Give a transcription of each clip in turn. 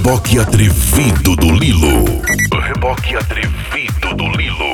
reboque atrevido do Lilo. Reboque atrevido do Lilo.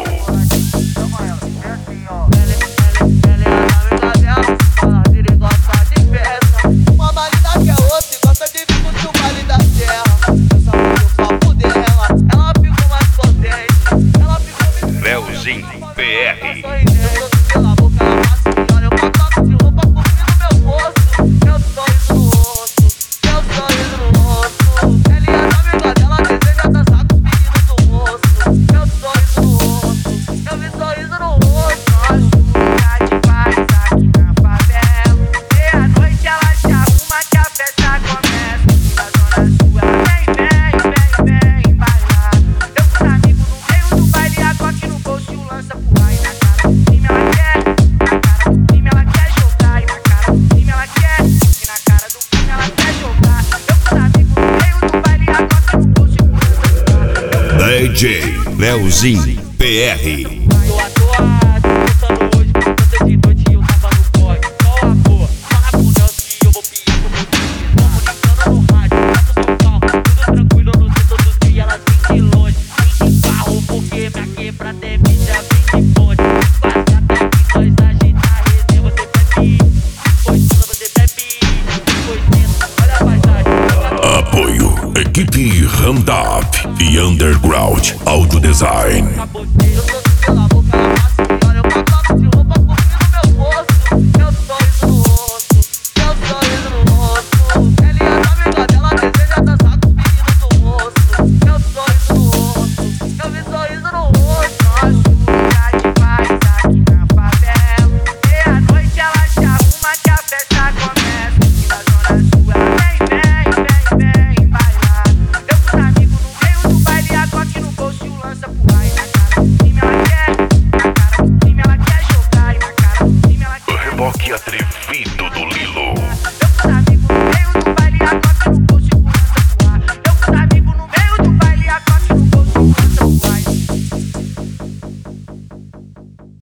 Uma marida que é outra e gosta de discutir o baile da terra. Eu só fui o papo dela, ela ficou mais potente. Ela ficou me Leozinho PR. sorrindo pela boca, ela passa e olha o pacote de roupa cobrindo meu rosto. Meu sorriso no rosto, meu sorriso no rosto. Ele é amiga dela, deseja dançar com os meninos do rosto. Meu sorriso no rosto, meu sorriso no rosto. Nós de paz aqui na favela. Meia-noite ela se arruma que a festa começa. Da zona sul ela vem bailar. Eu com os amigos no meio do baile, a coque no bolso e o lança pro ar. E na cara do crime ela quer, na cara do crime ela quer jogar. E na cara do crime ela quer, e na cara do crime ela quer jogar. Eu com os amigos no meio do baile, a coque no bolso e o lança pro ar. DJ Leozinho PR. Tô atoado, pensando hoje, tanta de noite e eu tava no corre. Qual a boa? Fala pro Nelson que eu vou pedir como eu disse. Tamo ligando no rádio, lá pro São Paulo. Tudo tranquilo, não sei todos os dias, elas vêm de longe. Vem de carro, porque minha quebrada é mídia, vem de bonde. Quase até que nós agita a resenha, você bebe ir. Depois tudo você bebe ir. Depois dentro, olha a paisagem. Apoio Equipe Roundup e Underground Audio Design. Acabou de